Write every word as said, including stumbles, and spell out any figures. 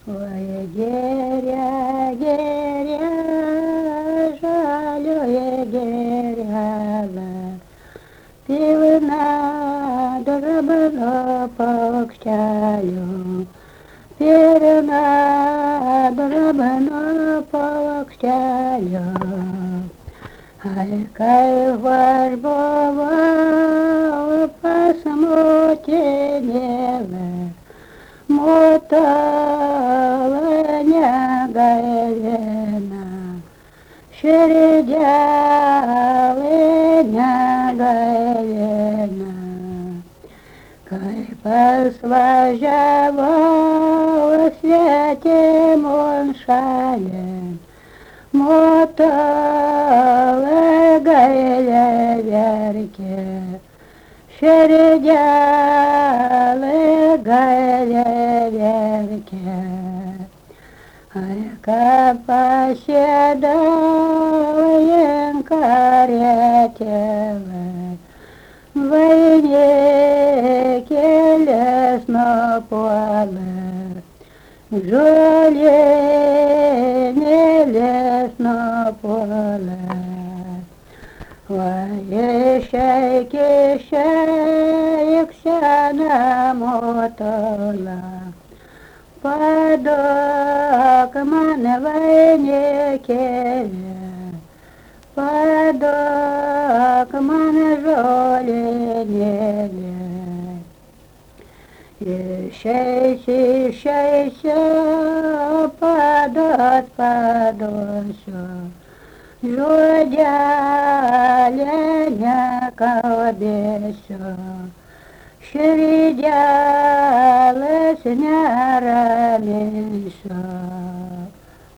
Ой, геря, геря, жалює геряла, півна драбно покчалю, півна драбно покчалю. Ай-кай ваш бова посмотрела, моталаня галена, шередяленя галена. Кай посважавала святем он шален, мотала галя вярке, шередялы галя вярке. Ай, капоседалаен каретела, в войне келесно поле, жоле не лесно поле. Ой, шайки, шайкся намотала, падок мене войне келе, падок мене жоле не ле. Ещейся, ещейся, падот, падосо, жодяленя колбесо, шеридялась не рамесо.